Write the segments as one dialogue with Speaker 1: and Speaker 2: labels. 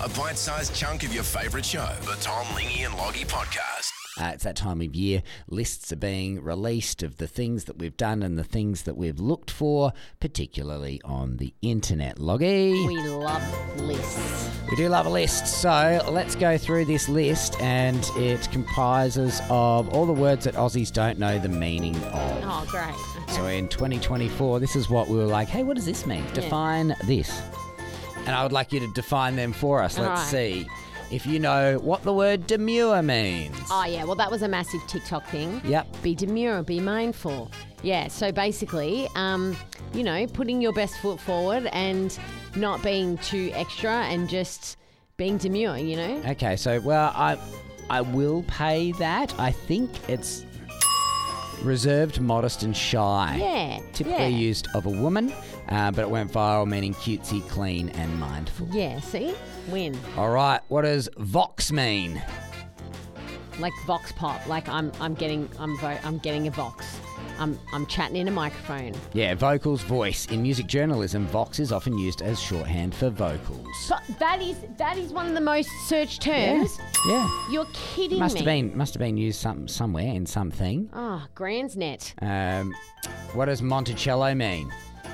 Speaker 1: a bite-sized chunk of your favourite show, the Tom, Lingy and Loggy podcast.
Speaker 2: It's that time of year. Lists are being released of the things that we've done and the things that we've looked for, particularly on the internet. Loggy?
Speaker 3: We love lists.
Speaker 2: We do love a list. So let's go through this list, and it comprises of all the words that Aussies don't know the meaning of.
Speaker 3: Oh, great.
Speaker 2: So in 2024, this is what we were like, hey, what does this mean? Define this. And I would like you to define them for us. Let's see if you know what the word demure means.
Speaker 3: Oh, yeah. Well, that was a massive TikTok thing.
Speaker 2: Yep.
Speaker 3: Be demure, be mindful. Yeah, so basically, putting your best foot forward and not being too extra and just being demure,
Speaker 2: Okay, so, well, I will pay that. I think it's reserved, modest and shy.
Speaker 3: Yeah.
Speaker 2: Typically used of a woman, but it went viral, meaning cutesy, clean and mindful.
Speaker 3: Yeah, see? Win.
Speaker 2: All right, what does vox mean?
Speaker 3: Like vox pop. Like I'm getting a vox. I'm chatting in a microphone.
Speaker 2: Yeah, vocals, voice. In music journalism, vox is often used as shorthand for vocals.
Speaker 3: But that is one of the most searched terms.
Speaker 2: Yeah.
Speaker 3: You're kidding
Speaker 2: Must
Speaker 3: me.
Speaker 2: have been used somewhere in something.
Speaker 3: Oh, Gransnet.
Speaker 2: What does Monticello mean?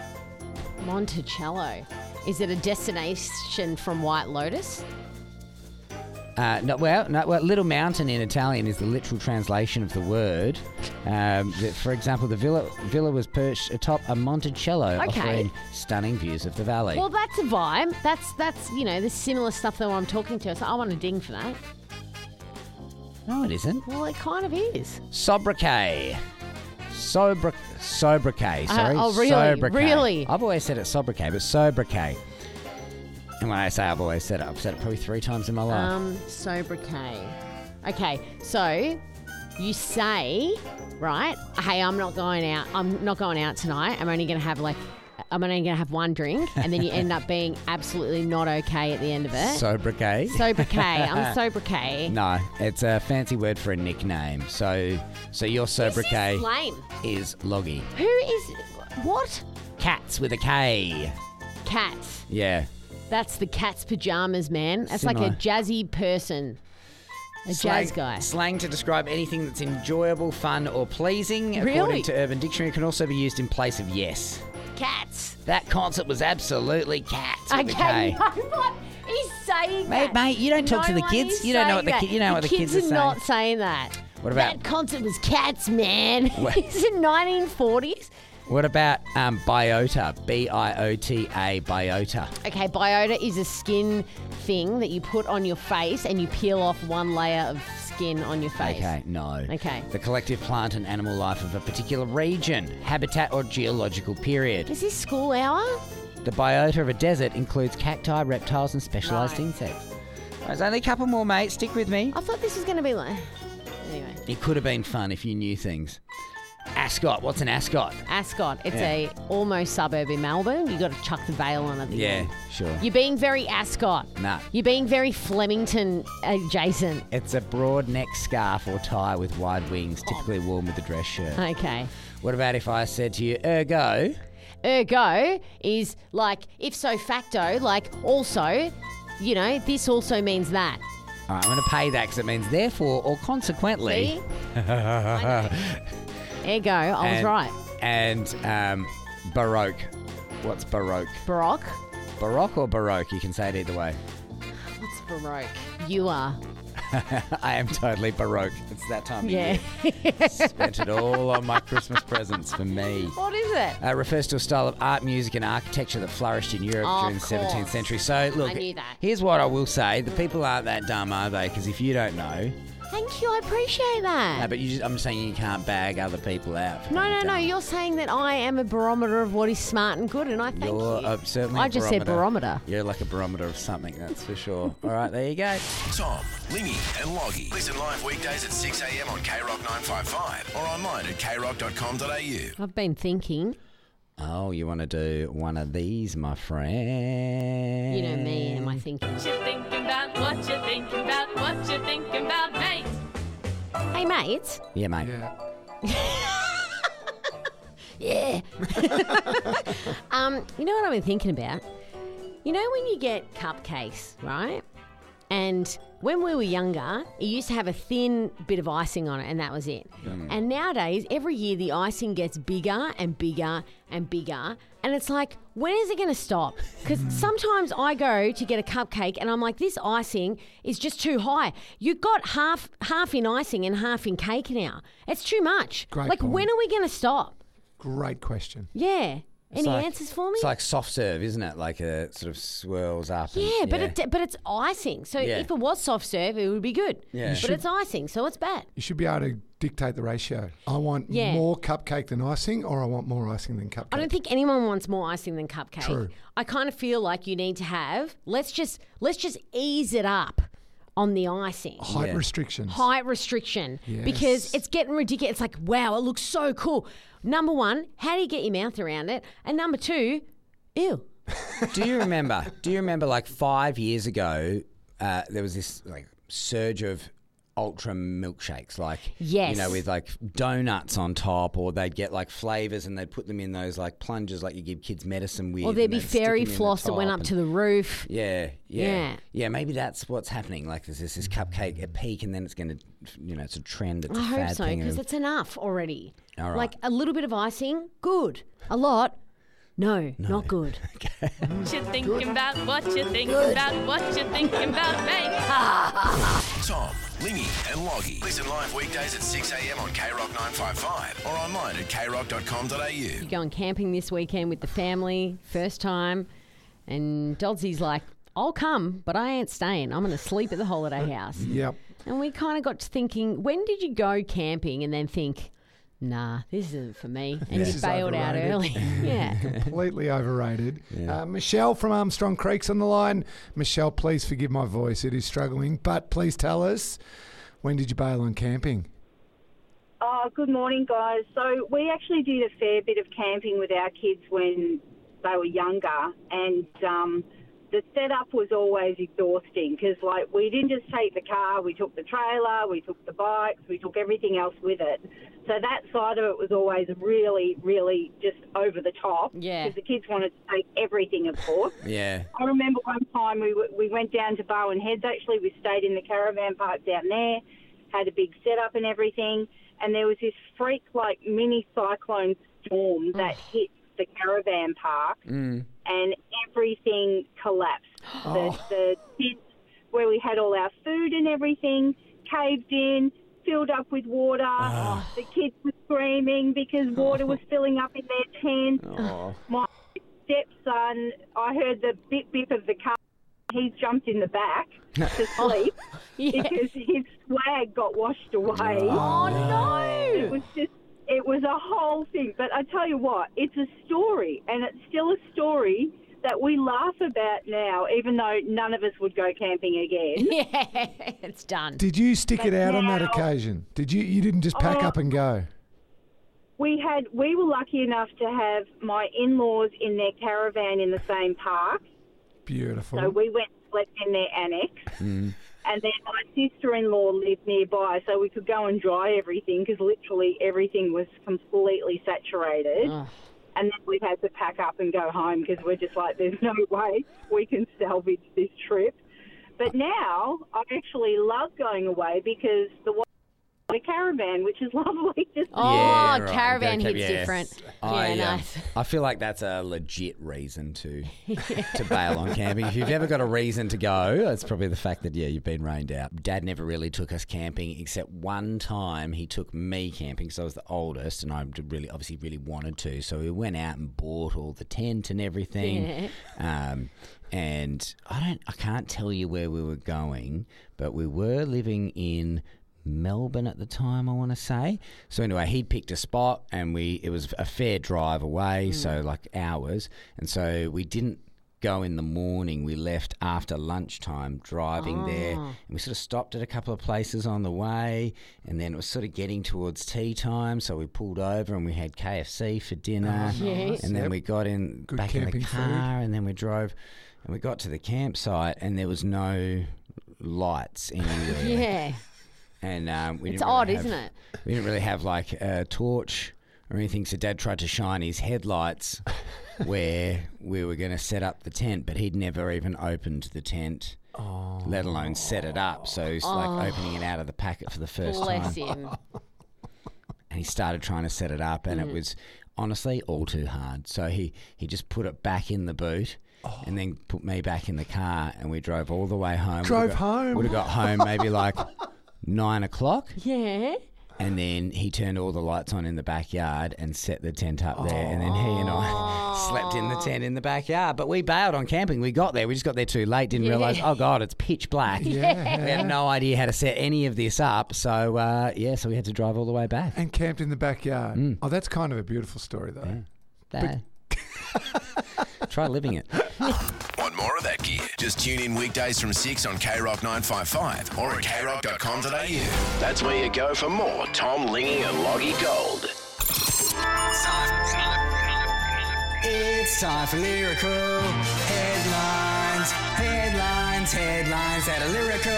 Speaker 3: Monticello. Is it a destination from White Lotus?
Speaker 2: No, Little Mountain in Italian is the literal translation of the word. For example, the villa was perched atop a Monticello, offering stunning views of the valley.
Speaker 3: Well, that's a vibe. That's the similar stuff that I'm talking to. So I want a ding for that.
Speaker 2: No, it isn't.
Speaker 3: Well, it kind of is.
Speaker 2: Sobriquet. Sobriquet, sorry.
Speaker 3: Oh, really?
Speaker 2: Sobriquet.
Speaker 3: Really?
Speaker 2: I've always said it sobriquet, but sobriquet. And when I say I've always said it, I've said it probably 3 times in my life.
Speaker 3: Sobriquet. Okay, so you say, right, hey, I'm not going out tonight. I'm only going to have one drink, and then you end up being absolutely not okay at the end of it.
Speaker 2: Sobriquet.
Speaker 3: Sobriquet. I'm sobriquet.
Speaker 2: No, it's a fancy word for a nickname. So your sobriquet
Speaker 3: This is lame.
Speaker 2: is Loggy.
Speaker 3: Who is what?
Speaker 2: Cats with a K.
Speaker 3: Cats.
Speaker 2: Yeah.
Speaker 3: That's the cat's pajamas, man. That's
Speaker 2: Similar.
Speaker 3: like a jazzy person. Jazz guy.
Speaker 2: Slang to describe anything that's enjoyable, fun, or pleasing.
Speaker 3: Really?
Speaker 2: According to Urban Dictionary, it can also be used in place of yes.
Speaker 3: Cats.
Speaker 2: That concert was absolutely cats with a K.
Speaker 3: No, what? He's saying that.
Speaker 2: Mate, you don't talk to the kids. You don't know what the kids are saying.
Speaker 3: not saying that.
Speaker 2: What about
Speaker 3: that concert was cats, man? Is it 1940s?
Speaker 2: What about biota? B-I-O-T-A, biota.
Speaker 3: Okay, biota is a skin thing that you put on your face and you peel off one layer of skin on your face.
Speaker 2: Okay, no.
Speaker 3: Okay.
Speaker 2: The collective plant and animal life of a particular region, habitat or geological period.
Speaker 3: Is this school hour?
Speaker 2: The biota of a desert includes cacti, reptiles and specialised insects. There's only a couple more, mate. Stick with me.
Speaker 3: I thought this was going to be like... Anyway.
Speaker 2: It could have been fun if you knew things. Ascot. What's an ascot?
Speaker 3: Ascot. It's a almost suburb in Melbourne. You got to chuck the veil on at the end.
Speaker 2: Sure.
Speaker 3: You're being very Ascot.
Speaker 2: Nah.
Speaker 3: You're being very Flemington adjacent.
Speaker 2: It's a broad neck scarf or tie with wide wings, typically worn with a dress shirt.
Speaker 3: Okay.
Speaker 2: What about if I said to you, ergo?
Speaker 3: Ergo is like ipso facto, like also, this also means that.
Speaker 2: All right, I'm going to pay that because it means therefore or consequently.
Speaker 3: See? I know. Ergo, I was right.
Speaker 2: And Baroque. What's Baroque?
Speaker 3: Baroque?
Speaker 2: Baroque or Baroque? You can say it either way.
Speaker 3: What's Baroque? You are.
Speaker 2: I am totally Baroque. It's that time of
Speaker 3: Yeah.
Speaker 2: year. Spent it all on my Christmas presents for me.
Speaker 3: What is it?
Speaker 2: Refers to a style of art, music and architecture that flourished in Europe during the 17th century. So, look,
Speaker 3: I knew that.
Speaker 2: Here's what I will say. The people aren't that dumb, are they? Because if you don't know...
Speaker 3: Thank you, I appreciate that.
Speaker 2: No, but I'm saying you can't bag other people out.
Speaker 3: No. You're saying that I am a barometer of what is smart and good, and I thank
Speaker 2: You're
Speaker 3: you.
Speaker 2: Certainly
Speaker 3: I just said barometer.
Speaker 2: You're like a barometer of something, that's for sure. All right, there you go.
Speaker 1: Tom, Lingy and Loggy. Listen live weekdays at 6 a.m. on KROC 955 or online at kroc.com.au.
Speaker 3: I've been thinking.
Speaker 2: Oh, you want to do one of these, my friend?
Speaker 3: You know me and my thinking.
Speaker 4: What you thinking about, what you thinking about, what you thinking about, mate?
Speaker 3: Hey, mate.
Speaker 2: Yeah, mate.
Speaker 3: Yeah. You know what I've been thinking about? You know when you get cupcakes, right? And when we were younger, it used to have a thin bit of icing on it, and that was it. And nowadays, every year the icing gets bigger and bigger and bigger. And it's like, when is it going to stop? Because sometimes I go to get a cupcake and I'm like, this icing is just too high. You've got half in icing and half in cake now. It's too much.
Speaker 5: Great
Speaker 3: like,
Speaker 5: point.
Speaker 3: when are we going to stop?
Speaker 5: Great question.
Speaker 3: Yeah. Any answers for me?
Speaker 2: It's like soft serve, isn't it? Like it sort of swirls up.
Speaker 3: Yeah, but it's icing. So
Speaker 2: Yeah.
Speaker 3: if it was soft serve, it would be good.
Speaker 2: Yeah.
Speaker 3: But it's icing, so it's bad.
Speaker 5: You should be able to dictate the ratio. I want more cupcake than icing, or I want more icing than cupcake.
Speaker 3: I don't think anyone wants more icing than cupcake.
Speaker 5: True.
Speaker 3: I kind of feel like you need to have let's just ease it up on the icing.
Speaker 5: Height restrictions.
Speaker 3: Height restriction.
Speaker 5: Yes.
Speaker 3: Because it's getting ridiculous. It's like, wow, it looks so cool. Number one, how do you get your mouth around it? And number two, ew.
Speaker 2: Do you remember like 5 years ago, there was this like surge of ultra milkshakes, like,
Speaker 3: Yes.
Speaker 2: you know, with like donuts on top, or they'd get like flavors and they'd put them in those like plungers like you give kids medicine with.
Speaker 3: Or there'd be
Speaker 2: and they'd stick
Speaker 3: fairy
Speaker 2: them in the
Speaker 3: floss that went
Speaker 2: top
Speaker 3: up to the roof.
Speaker 2: Yeah.
Speaker 3: Yeah.
Speaker 2: Maybe that's what's happening. Like there's this cupcake at peak, and then it's going to, you know, it's a trend. It's
Speaker 3: I
Speaker 2: a
Speaker 3: hope
Speaker 2: fad
Speaker 3: so,
Speaker 2: thing.
Speaker 3: because
Speaker 2: and-
Speaker 3: it's enough already.
Speaker 2: All right.
Speaker 3: Like a little bit of icing, good. A lot, no. Not good.
Speaker 4: What you thinking about? What you thinking about? What you thinking about, mate?
Speaker 1: Tom, Lingy and Loggy. Listen live weekdays at 6 a.m. on KROC 955 or online at krock.com.au.
Speaker 3: You're going camping this weekend with the family, first time, and Dodsy's like, I'll come, but I ain't staying. I'm going to sleep at the holiday house.
Speaker 5: Yep.
Speaker 3: And we kind of got to thinking, when did you go camping and then think, nah, this isn't for me, and
Speaker 5: This
Speaker 3: you
Speaker 5: is
Speaker 3: bailed out
Speaker 5: overrated.
Speaker 3: early? Yeah.
Speaker 5: Completely overrated. Michelle from Armstrong Creek's on the line. Michelle, please forgive my voice. It is struggling. But please tell us, when did you bail on camping?
Speaker 6: Oh, good morning, guys. So we actually did a fair bit of camping with our kids when they were younger, and the setup was always exhausting because, like, we didn't just take the car, we took the trailer, we took the bikes, we took everything else with it. So that side of it was always really, really just over the top.
Speaker 3: Yeah.
Speaker 6: Because the kids wanted to take everything, of course.
Speaker 2: Yeah.
Speaker 6: I remember one time we went down to Bowen Heads, actually. We stayed in the caravan park down there, had a big setup and everything, and there was this freak, like, mini cyclone storm that hit the caravan park, and everything collapsed. The pits where we had all our food and everything caved in, filled up with water. The kids were screaming because water was filling up in their tent. My stepson, I heard the bip bip of the car. He's jumped in the back to sleep because his swag got washed away.
Speaker 3: Oh, no.
Speaker 6: It was a whole thing. But I tell you what, it's a story, and it's still a story that we laugh about now, even though none of us would go camping again.
Speaker 3: Yeah, it's done.
Speaker 5: Did you stick it out on that
Speaker 6: now-
Speaker 5: occasion? Did you didn't just pack up and go?
Speaker 6: We were lucky enough to have my in-laws in their caravan in the same park.
Speaker 5: Beautiful.
Speaker 6: So we went and slept in their annex. And then my sister-in-law lived nearby, so we could go and dry everything because literally everything was completely saturated. And then we had to pack up and go home because we're just like, there's no way we can salvage this trip. But now I actually love going away because a caravan, which is lovely. Just
Speaker 3: Oh,
Speaker 2: right.
Speaker 3: caravan
Speaker 2: Okay,
Speaker 3: hits
Speaker 2: yeah.
Speaker 3: different.
Speaker 2: I,
Speaker 3: Yeah, nice.
Speaker 2: I feel like that's a legit reason to bail on camping. If you've ever got a reason to go, it's probably the fact that, you've been rained out. Dad never really took us camping, except one time he took me camping because I was the oldest and I obviously really wanted to. So we went out and bought all the tent and everything. And I can't tell you where we were going, but we were living in Melbourne at the time, I want to say. So anyway, he'd picked a spot and it was a fair drive away, so like hours. And so we didn't go in the morning. We left after lunchtime driving there. And we sort of stopped at a couple of places on the way, and then it was sort of getting towards tea time, so we pulled over and we had KFC for dinner.
Speaker 3: Yes.
Speaker 2: And then we got in
Speaker 5: Good
Speaker 2: back in the
Speaker 5: camping
Speaker 2: car
Speaker 5: food.
Speaker 2: and then we drove and we got to the campsite and there was no lights anywhere.
Speaker 3: Yeah.
Speaker 2: And we
Speaker 3: It's
Speaker 2: didn't really
Speaker 3: odd,
Speaker 2: have-
Speaker 3: isn't it?
Speaker 2: We didn't really have like a torch or anything, so Dad tried to shine his headlights where we were going to set up the tent, but he'd never even opened the tent, let alone set it up. So he's like opening it out of the packet for the first
Speaker 3: Bless
Speaker 2: time.
Speaker 3: him.
Speaker 2: And he started trying to set it up, and it was honestly all too hard. So he just put it back in the boot. And then put me back in the car, and we drove all the way home.
Speaker 5: Home?
Speaker 2: Would have got home maybe like 9 o'clock.
Speaker 3: Yeah.
Speaker 2: And then he turned all the lights on in the backyard and set the tent up there. And then he and I slept in the tent in the backyard. But we bailed on camping. We got there. We just got there too late. Didn't realise, oh, God, it's pitch black.
Speaker 5: Yeah.
Speaker 2: We had no idea how to set any of this up. So, so we had to drive all the way back.
Speaker 5: And camped in the backyard. Oh, that's kind of a beautiful story, though.
Speaker 2: Try living it.
Speaker 1: Want more of that gear? Just tune in weekdays from 6 on KROC 955 or at krock.com.au. That's where you go for more Tom, Lingy and Loggy Gold.
Speaker 2: It's time for lyrical headlines. Headlines that are lyrical.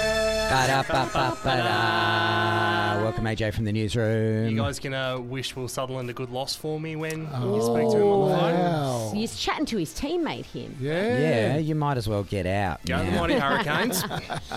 Speaker 2: Ba-da-ba-ba-ba-da. Welcome, AJ, from the newsroom.
Speaker 7: You guys gonna wish Will Sutherland a good loss for me when you speak to him on the phone?
Speaker 5: Wow.
Speaker 3: He's chatting to his teammate, him.
Speaker 2: Yeah, you might as well get out.
Speaker 7: Go the
Speaker 2: now.
Speaker 7: Mighty Hurricanes.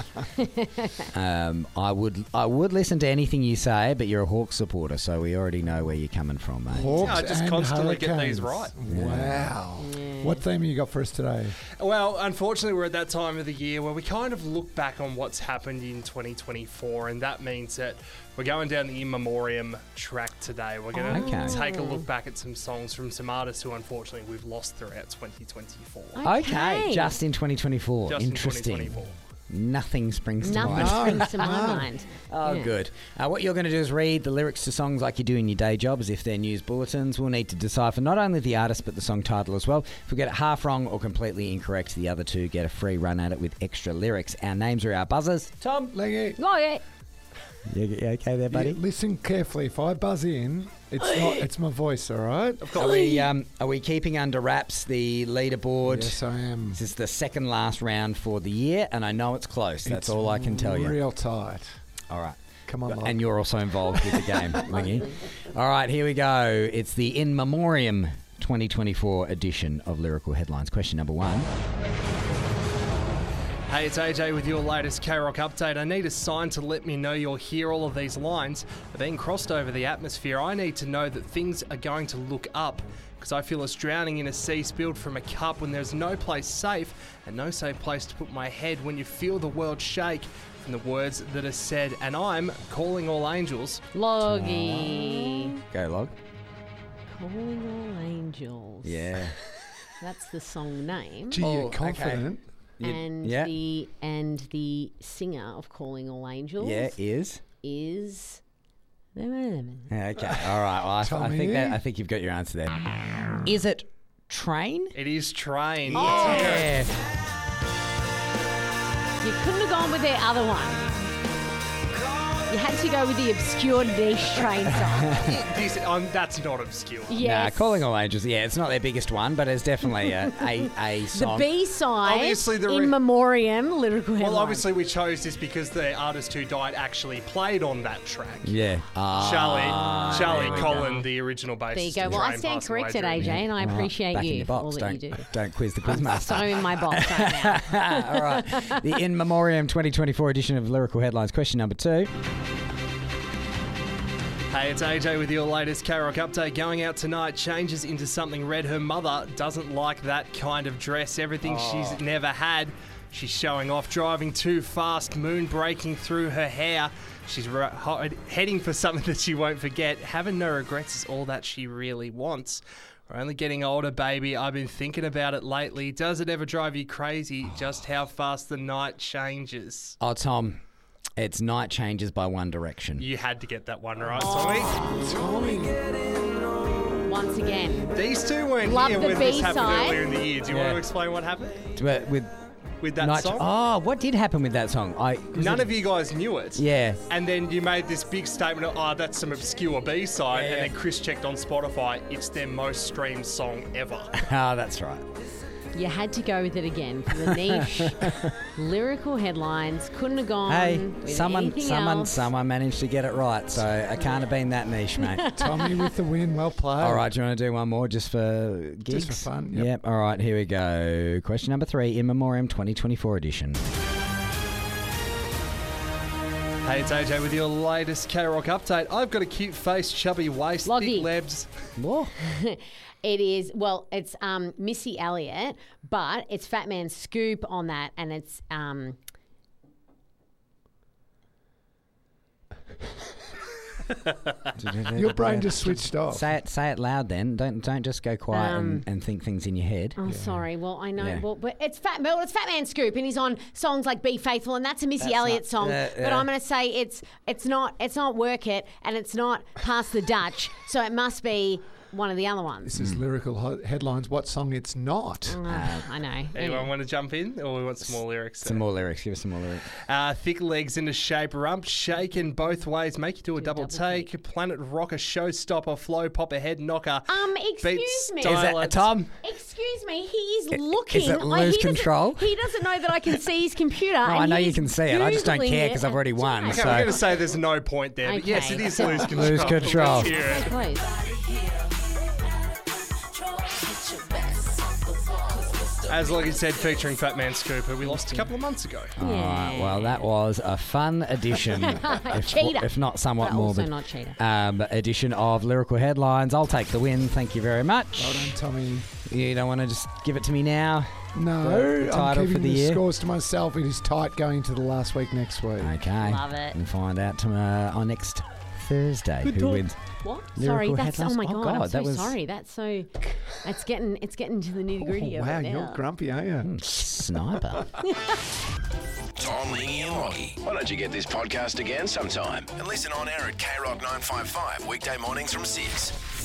Speaker 2: I would listen to anything you say, but you're a Hawks supporter, so we already know where you're coming from, mate.
Speaker 5: Hawks
Speaker 7: I just
Speaker 5: and
Speaker 7: constantly get
Speaker 5: Hurricanes.
Speaker 7: these right.
Speaker 5: Wow. What theme have you got for us today?
Speaker 7: Well, unfortunately, we're at that time of the year where we kind of look back on what's happened in 2024, and that means that we're going down the In Memoriam track today. We're going to take a look back at some songs from some artists who, unfortunately, we've lost throughout 2024.
Speaker 2: Okay, just in 2024.
Speaker 7: Just in
Speaker 2: Interesting.
Speaker 7: 2024.
Speaker 2: Nothing springs to
Speaker 3: Nothing
Speaker 2: mind.
Speaker 3: springs to my mind.
Speaker 2: Oh,
Speaker 3: Yeah.
Speaker 2: good. What you're going to do is read the lyrics to songs like you do in your day job, as if they're news bulletins. We'll need to decipher not only the artist, but the song title as well. If we get it half wrong or completely incorrect, the other two get a free run at it with extra lyrics. Our names are our buzzers. Tom,
Speaker 5: Leggy.
Speaker 3: Log
Speaker 2: you okay there, buddy?
Speaker 5: Listen carefully. If I buzz in, it's my voice, all right?
Speaker 2: Are we keeping under wraps the leaderboard?
Speaker 5: Yes, I am.
Speaker 2: This is the second last round for the year, and I know it's close. That's all I can tell you.
Speaker 5: Real tight.
Speaker 2: All right.
Speaker 5: Come on, love.
Speaker 2: And you're also involved with the game, Lingy. All right, here we go. It's the In Memoriam 2024 edition of Lyrical Headlines. Question number 1.
Speaker 7: Hey, it's AJ with your latest K-Rock update. I need a sign to let me know you'll hear all of these lines are being crossed over the atmosphere. I need to know that things are going to look up, because I feel it's drowning in a sea spilled from a cup when there's no place safe and no safe place to put my head when you feel the world shake from the words that are said. And I'm calling all angels.
Speaker 3: Loggy.
Speaker 2: Go, Log.
Speaker 3: Calling all angels.
Speaker 2: Yeah.
Speaker 3: That's the song name.
Speaker 5: Gee,
Speaker 2: Oh,
Speaker 5: you're
Speaker 2: okay.
Speaker 5: confident.
Speaker 3: And
Speaker 2: Yeah.
Speaker 3: the singer of Calling All Angels
Speaker 2: Yeah, is.
Speaker 3: is
Speaker 2: Okay, all right. Well, I
Speaker 5: Tommy.
Speaker 2: think you've got your answer there. Is it Train?
Speaker 7: It is Train.
Speaker 2: Yeah.
Speaker 3: You couldn't have gone with their other one. You had to go with the obscure niche Train song.
Speaker 7: That's not obscure.
Speaker 3: Yes.
Speaker 2: Nah, Calling All Angels. Yeah, it's not their biggest one, but it's definitely a
Speaker 3: The
Speaker 2: song.
Speaker 3: B-side,
Speaker 7: Obviously the
Speaker 3: In Memoriam, Lyrical Headlines.
Speaker 7: Well, obviously we chose this because the artist who died actually played on that track.
Speaker 2: Yeah.
Speaker 7: Charlie
Speaker 2: there we
Speaker 7: Colin, the original bassist.
Speaker 3: There you go.
Speaker 7: of
Speaker 3: Well, I
Speaker 7: Train,
Speaker 3: stand
Speaker 7: passed away
Speaker 3: corrected,
Speaker 7: during-
Speaker 3: AJ, and I
Speaker 2: All right,
Speaker 3: appreciate
Speaker 2: back in
Speaker 3: you
Speaker 2: your
Speaker 3: for all
Speaker 2: box.
Speaker 3: that you do.
Speaker 2: Don't quiz the quizmaster.
Speaker 3: So in my box right now.
Speaker 2: All right. The In Memoriam 2024 edition of Lyrical Headlines. Question number 2.
Speaker 7: Hey, it's AJ with your latest K-Rock update. Going out tonight changes into something red. Her mother doesn't like that kind of dress. Everything she's never had. She's showing off, driving too fast, moon breaking through her hair. She's heading for something that she won't forget. Having no regrets is all that she really wants. We're only getting older, baby. I've been thinking about it lately. Does it ever drive you crazy just how fast the night changes?
Speaker 2: Oh, Tom, it's Night Changes by One Direction.
Speaker 7: You had to get that one right, Tommy.
Speaker 3: Once again.
Speaker 7: These two weren't
Speaker 3: Love
Speaker 7: here
Speaker 3: the
Speaker 7: when this happened
Speaker 3: B-side.
Speaker 7: earlier in the year. Do you
Speaker 2: Yeah.
Speaker 7: want to explain what happened
Speaker 2: But with
Speaker 7: that
Speaker 2: Night
Speaker 7: song?
Speaker 2: Oh, what did happen with that song?
Speaker 7: None of you guys knew it.
Speaker 2: Yeah.
Speaker 7: And then you made this big statement of, that's some obscure B-side.
Speaker 2: Yeah.
Speaker 7: And then Chris checked on Spotify. It's their most streamed song ever.
Speaker 2: Oh, that's right.
Speaker 3: You had to go with it again for the niche lyrical headlines. Couldn't have gone
Speaker 2: Hey,
Speaker 3: with
Speaker 2: someone
Speaker 3: anything else.
Speaker 2: managed to get it right, so I can't have been that niche, mate.
Speaker 5: Tommy with the win. Well played.
Speaker 2: All right, do you want to do one more just for gigs?
Speaker 5: Just for fun,
Speaker 2: Yep.
Speaker 5: yep.
Speaker 2: All right, here we go. Question number 3, In Memoriam 2024 edition.
Speaker 7: Hey, it's AJ with your latest K-Rock update. I've got a cute face, chubby waist,
Speaker 3: Loggy.
Speaker 7: thick lebs.
Speaker 2: Whoa.
Speaker 3: It is, well, it's Missy Elliott, but it's Fat Man Scoop on that, and it's
Speaker 5: Your brain just switched off.
Speaker 2: Say it loud then. Don't just go quiet and think things in your head.
Speaker 3: Oh, sorry. Well, I know.
Speaker 2: Yeah.
Speaker 3: Well, but it's Fat Man Scoop, and he's on songs like "Be Faithful," and that's a Missy
Speaker 2: That's
Speaker 3: Elliott
Speaker 2: not-
Speaker 3: song.
Speaker 2: yeah.
Speaker 3: But I'm going to say it's not Work It, and it's not Pass the Dutch, so it must be one of the other ones.
Speaker 5: This is lyrical headlines. What song it's not?
Speaker 3: I know.
Speaker 7: Anyone
Speaker 3: Anyway.
Speaker 7: want to jump in, or we want some more lyrics?
Speaker 2: Some more lyrics. Give us some more lyrics.
Speaker 7: Thick legs into shape, rump shaking both ways, make you do a double take. Planet rocker, showstopper, flow, pop a head knocker.
Speaker 3: Excuse me.
Speaker 2: Is that Tom?
Speaker 3: Excuse me. He is looking.
Speaker 2: Is it
Speaker 3: like
Speaker 2: lose
Speaker 3: he doesn't-
Speaker 2: control?
Speaker 3: He doesn't know that I can see his computer.
Speaker 2: No,
Speaker 3: and
Speaker 2: I know you
Speaker 3: he's
Speaker 2: can see it. I just don't
Speaker 3: Googling
Speaker 2: care
Speaker 3: it.
Speaker 2: because I've already won.
Speaker 3: Okay.
Speaker 7: Okay,
Speaker 2: So
Speaker 7: we're going to say there's no point there, but yes,
Speaker 3: Okay.
Speaker 7: it is lose control.
Speaker 2: Lose control.
Speaker 7: Let's hear it.
Speaker 3: Please.
Speaker 7: As Loggy said, featuring Fat Man Scoop, who we lost a couple of months ago.
Speaker 2: All right, well, that was a fun edition,
Speaker 3: Cheater.
Speaker 2: if not somewhat
Speaker 3: But also
Speaker 2: morbid,
Speaker 3: not cheater.
Speaker 2: edition of Lyrical Headlines. I'll take the win. Thank you very much.
Speaker 5: Well done, Tommy.
Speaker 2: You don't want to just give it to me now?
Speaker 5: No,
Speaker 2: The title
Speaker 5: I'm
Speaker 2: for
Speaker 5: keeping
Speaker 2: the
Speaker 5: the
Speaker 2: year?
Speaker 5: scores to myself. It is tight going to the last week next week.
Speaker 2: Okay.
Speaker 3: Love it.
Speaker 2: And find out on next Thursday who
Speaker 5: talk.
Speaker 2: wins.
Speaker 3: What?
Speaker 2: Lyrical
Speaker 3: Sorry, that's
Speaker 2: headlines.
Speaker 3: oh my
Speaker 2: Oh,
Speaker 3: god,
Speaker 2: God,
Speaker 3: I'm so
Speaker 2: that was-
Speaker 3: sorry. It's getting to the nitty gritty
Speaker 5: Oh,
Speaker 3: of
Speaker 5: wow,
Speaker 3: it now.
Speaker 5: you're grumpy, aren't you?
Speaker 2: Sniper.
Speaker 1: Tom, Lingy and Loggy. Why don't you get this podcast again sometime and listen on air at KROC 955 weekday mornings from 6.